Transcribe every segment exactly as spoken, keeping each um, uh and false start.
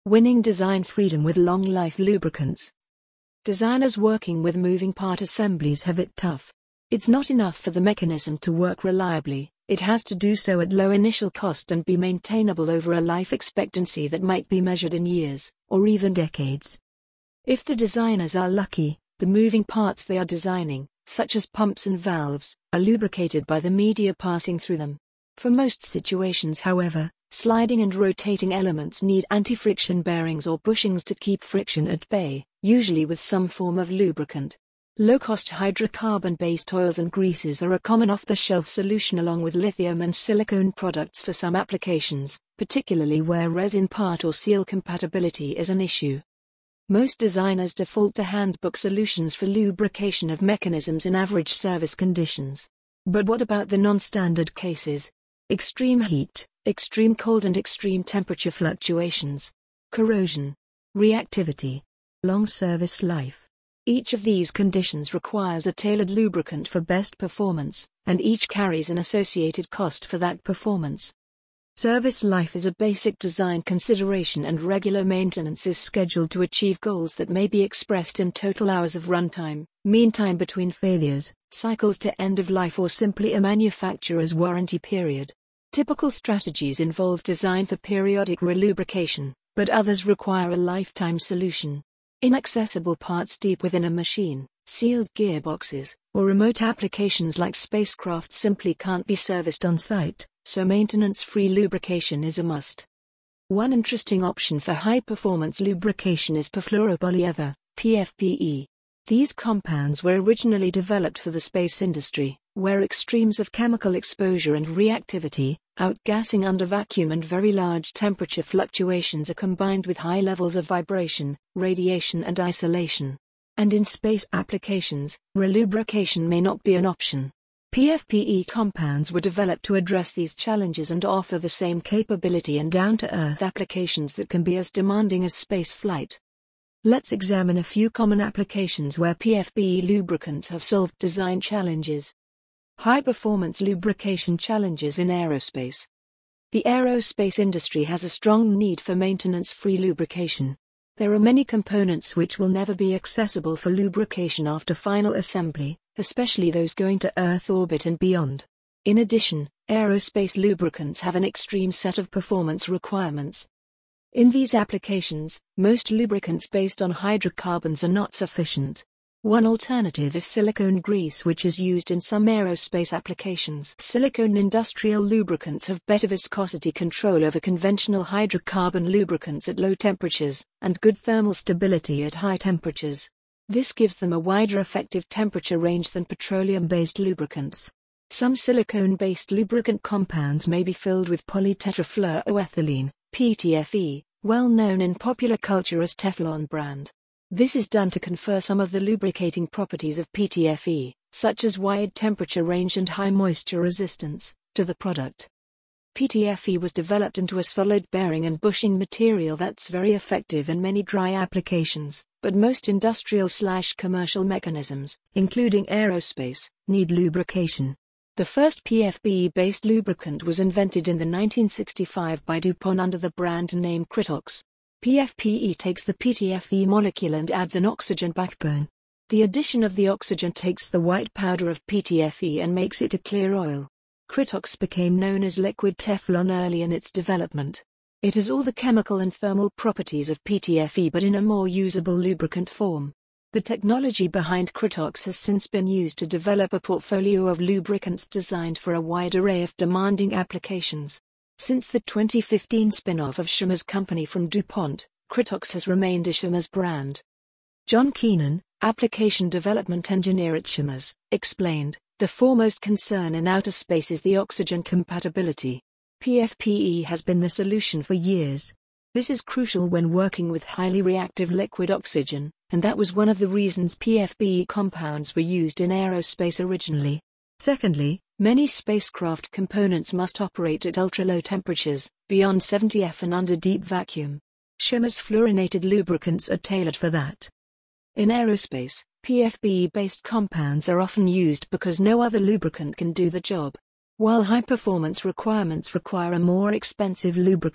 Winning design freedom with long-life lubricants. Designers working with moving part assemblies have it tough. It's not enough for the mechanism to work reliably, it has to do so at low initial cost and be maintainable over a life expectancy that might be measured in years, or even decades. If the designers are lucky, the moving parts they are designing, such as pumps and valves, are lubricated by the media passing through them. For most situations, however, sliding and rotating elements need anti-friction bearings or bushings to keep friction at bay, usually with some form of lubricant. Low-cost hydrocarbon-based oils and greases are a common off-the-shelf solution along with lithium and silicone products for some applications, particularly where resin part or seal compatibility is an issue. Most designers default to handbook solutions for lubrication of mechanisms in average service conditions. But what about the non-standard cases? Extreme heat, extreme cold and extreme temperature fluctuations. Corrosion. Reactivity. Long service life. Each of these conditions requires a tailored lubricant for best performance, and each carries an associated cost for that performance. Service life is a basic design consideration, and regular maintenance is scheduled to achieve goals that may be expressed in total hours of runtime, mean time between failures, cycles to end of life, or simply a manufacturer's warranty period. Typical strategies involve design for periodic relubrication, but others require a lifetime solution. Inaccessible parts deep within a machine, sealed gearboxes, or remote applications like spacecraft simply can't be serviced on site, so maintenance-free lubrication is a must. One interesting option for high-performance lubrication is perfluoropolyether, P F P E. These compounds were originally developed for the space industry, where extremes of chemical exposure and reactivity, outgassing under vacuum and very large temperature fluctuations are combined with high levels of vibration, radiation and isolation. And in space applications, relubrication may not be an option. P F P E compounds were developed to address these challenges and offer the same capability in down-to-earth applications that can be as demanding as space flight. Let's examine a few common applications where P F P E lubricants have solved design challenges. High-performance lubrication challenges in aerospace. The aerospace industry has a strong need for maintenance-free lubrication. There are many components which will never be accessible for lubrication after final assembly, especially those going to Earth orbit and beyond. In addition, aerospace lubricants have an extreme set of performance requirements. In these applications, most lubricants based on hydrocarbons are not sufficient. One alternative is silicone grease, which is used in some aerospace applications. Silicone industrial lubricants have better viscosity control over conventional hydrocarbon lubricants at low temperatures, and good thermal stability at high temperatures. This gives them a wider effective temperature range than petroleum-based lubricants. Some silicone-based lubricant compounds may be filled with polytetrafluoroethylene, P T F E, well known in popular culture as Teflon brand. This is done to confer some of the lubricating properties of P T F E, such as wide temperature range and high moisture resistance, to the product. P T F E was developed into a solid bearing and bushing material that's very effective in many dry applications, but most industrial-slash-commercial mechanisms, including aerospace, need lubrication. The first P F P E-based lubricant was invented in the nineteen sixty-five by DuPont under the brand name Critox. P F P E takes the P T F E molecule and adds an oxygen backbone. The addition of the oxygen takes the white powder of P T F E and makes it a clear oil. Critox became known as liquid Teflon early in its development. It has all the chemical and thermal properties of P T F E but in a more usable lubricant form. The technology behind Critox has since been used to develop a portfolio of lubricants designed for a wide array of demanding applications. Since the twenty fifteen spin-off of Chemours Company from DuPont, Critox has remained a Chemours brand. John Keenan, application development engineer at Chemours, explained, "The foremost concern in outer space is the oxygen compatibility. P F P E has been the solution for years. This is crucial when working with highly reactive liquid oxygen, and that was one of the reasons P F P E compounds were used in aerospace originally. Secondly, many spacecraft components must operate at ultra-low temperatures, beyond seventy degrees and under deep vacuum. Chemours fluorinated lubricants are tailored for that. In aerospace, P F P E-based compounds are often used because no other lubricant can do the job. While high-performance requirements require a more expensive lubricant,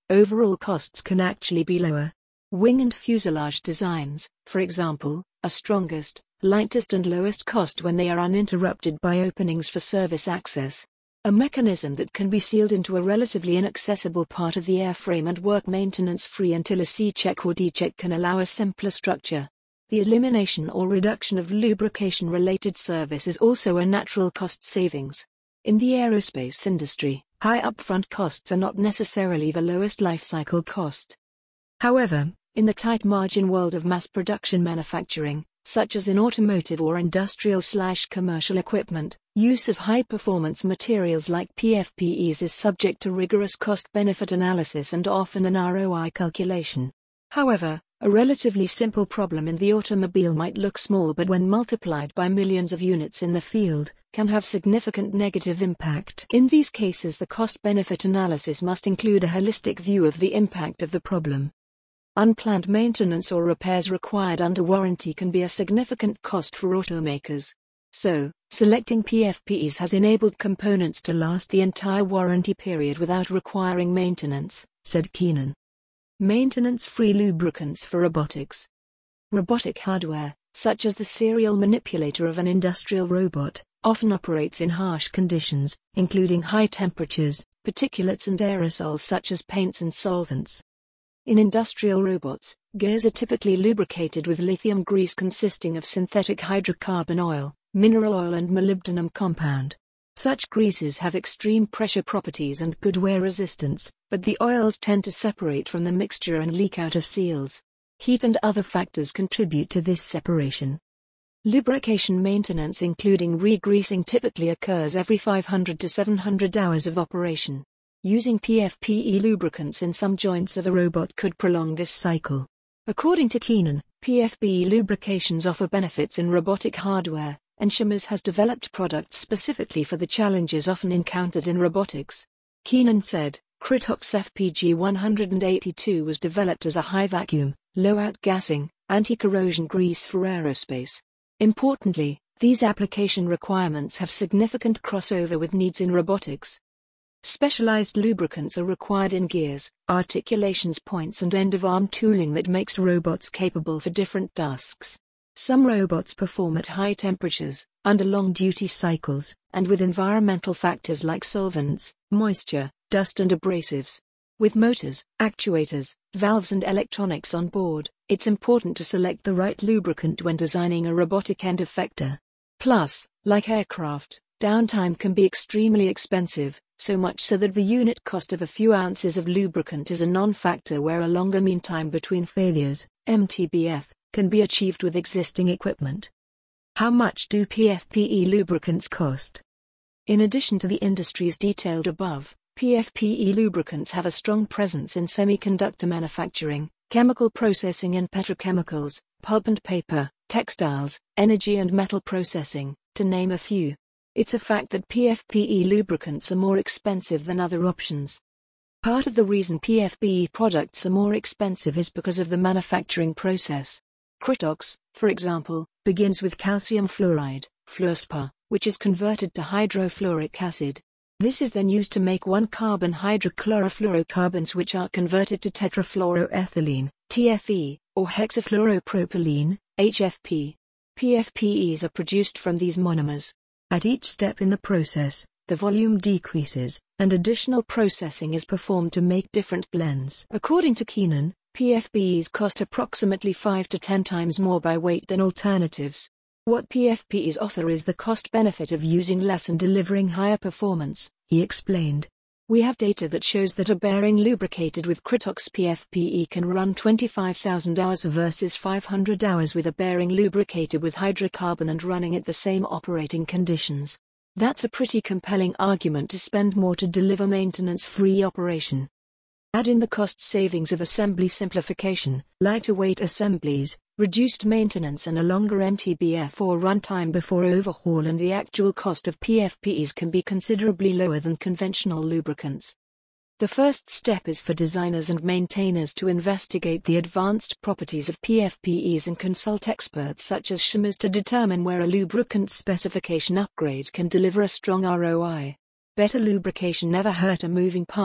overall costs can actually be lower. Wing and fuselage designs, for example, are strongest, lightest and lowest cost when they are uninterrupted by openings for service access. A mechanism that can be sealed into a relatively inaccessible part of the airframe and work maintenance-free until a C-check or D-check can allow a simpler structure. The elimination or reduction of lubrication-related service is also a natural cost savings. In the aerospace industry, high upfront costs are not necessarily the lowest life cycle cost. However, in the tight margin world of mass production manufacturing, such as in automotive or industrial/commercial equipment, use of high-performance materials like P F P Es is subject to rigorous cost-benefit analysis and often an R O I calculation. However, a relatively simple problem in the automobile might look small, but when multiplied by millions of units in the field, can have significant negative impact. In these cases, the cost-benefit analysis must include a holistic view of the impact of the problem. Unplanned maintenance or repairs required under warranty can be a significant cost for automakers. So, selecting P F P Es has enabled components to last the entire warranty period without requiring maintenance, said Keenan. Maintenance-free lubricants for robotics. Robotic hardware, such as the serial manipulator of an industrial robot, often operates in harsh conditions, including high temperatures, particulates and aerosols such as paints and solvents. In industrial robots, gears are typically lubricated with lithium grease consisting of synthetic hydrocarbon oil, mineral oil and molybdenum compound. Such greases have extreme pressure properties and good wear resistance, but the oils tend to separate from the mixture and leak out of seals. Heat and other factors contribute to this separation. Lubrication maintenance including re-greasing typically occurs every five hundred to seven hundred hours of operation. Using P F P E lubricants in some joints of a robot could prolong this cycle. According to Keenan, P F P E lubrications offer benefits in robotic hardware, and Shimmers has developed products specifically for the challenges often encountered in robotics. Keenan said, Critox F P G one eighty-two was developed as a high-vacuum, low-outgassing, anti-corrosion grease for aerospace. Importantly, these application requirements have significant crossover with needs in robotics. Specialized lubricants are required in gears, articulations points and end-of-arm tooling that makes robots capable for different tasks. Some robots perform at high temperatures, under long duty cycles, and with environmental factors like solvents, moisture, dust and abrasives. With motors, actuators, valves and electronics on board, it's important to select the right lubricant when designing a robotic end effector. Plus, like aircraft, downtime can be extremely expensive, so much so that the unit cost of a few ounces of lubricant is a non-factor, where a longer mean time between failures, M T B F, can be achieved with existing equipment. How much do P F P E lubricants cost? In addition to the industries detailed above, P F P E lubricants have a strong presence in semiconductor manufacturing, chemical processing and petrochemicals, pulp and paper, textiles, energy and metal processing, to name a few. It's a fact that P F P E lubricants are more expensive than other options. Part of the reason P F P E products are more expensive is because of the manufacturing process. Critox, for example, begins with calcium fluoride, fluorspar, which is converted to hydrofluoric acid. This is then used to make one-carbon hydrochlorofluorocarbons, which are converted to tetrafluoroethylene, T F E, or hexafluoropropylene, H F P. P F P Es are produced from these monomers. At each step in the process, the volume decreases, and additional processing is performed to make different blends. According to Keenan, P F P Es cost approximately five to ten times more by weight than alternatives. What P F P Es offer is the cost benefit of using less and delivering higher performance, he explained. We have data that shows that a bearing lubricated with Critox P F P E can run twenty-five thousand hours versus five hundred hours with a bearing lubricated with hydrocarbon and running at the same operating conditions. That's a pretty compelling argument to spend more to deliver maintenance-free operation. Add in the cost savings of assembly simplification, lighter weight assemblies, reduced maintenance and a longer M T B F or runtime before overhaul, and the actual cost of P F P Es can be considerably lower than conventional lubricants. The first step is for designers and maintainers to investigate the advanced properties of P F P Es and consult experts such as Shimmers to determine where a lubricant specification upgrade can deliver a strong R O I. Better lubrication never hurt a moving part,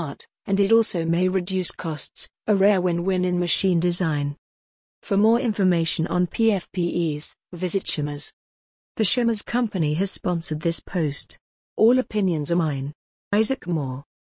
and it also may reduce costs, a rare win-win in machine design. For more information on P F P Es, visit Shimmers. The Shimmers Company has sponsored this post. All opinions are mine. Isaac Moore.